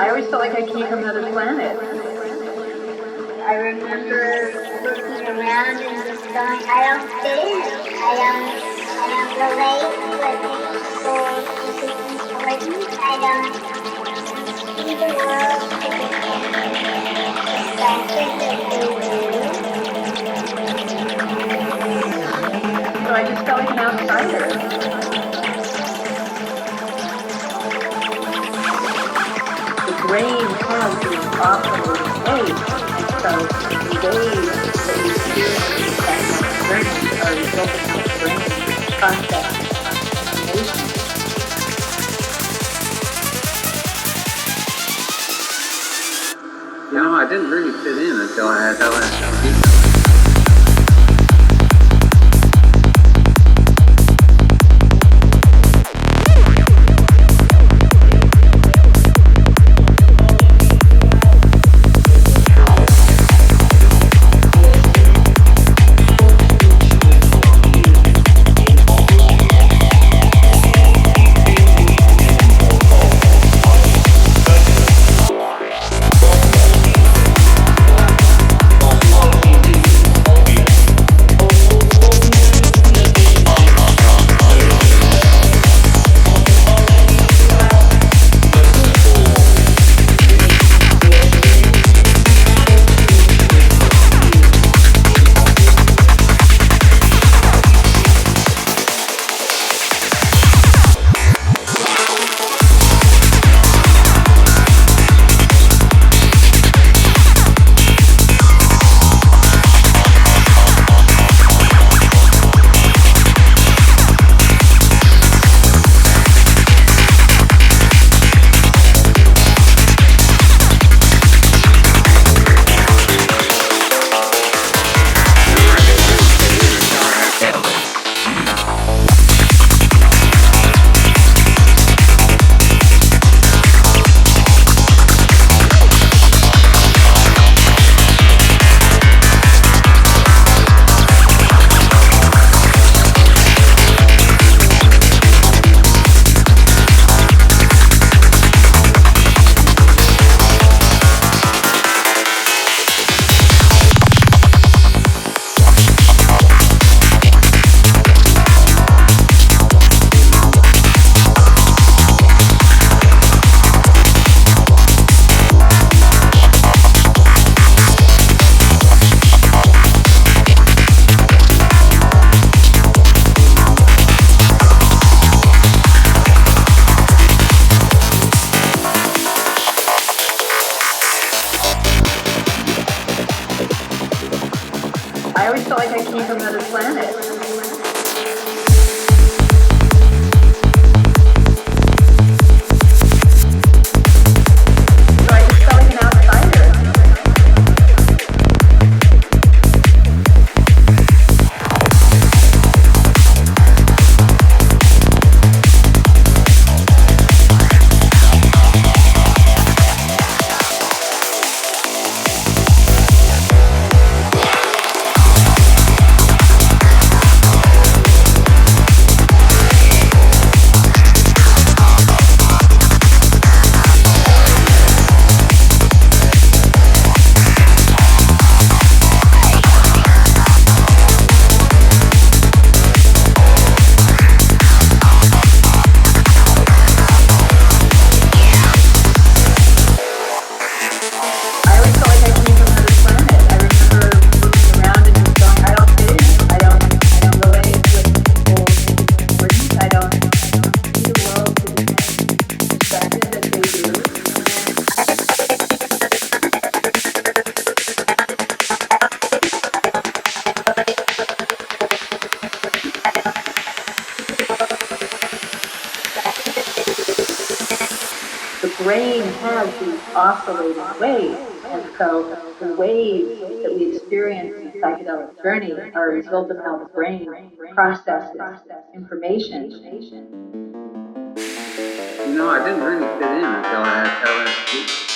I always felt like I came from another planet. I remember looking around and just going, I don't fit in. I don't relate with people important. I don't see the world to the perspective that they So I just felt like an outsider. The brain has these oscillating waves, and so the waves that we experience inside the brain are a result of how the brain processes information. You know, I didn't really fit in until I had LSD. I always felt like I came from another planet. So I just felt like an outsider. The brain has these oscillating waves, and so the waves that we experience in psychedelic journey are a result of how the brain processes information. You know, I didn't really fit in until I had LSD.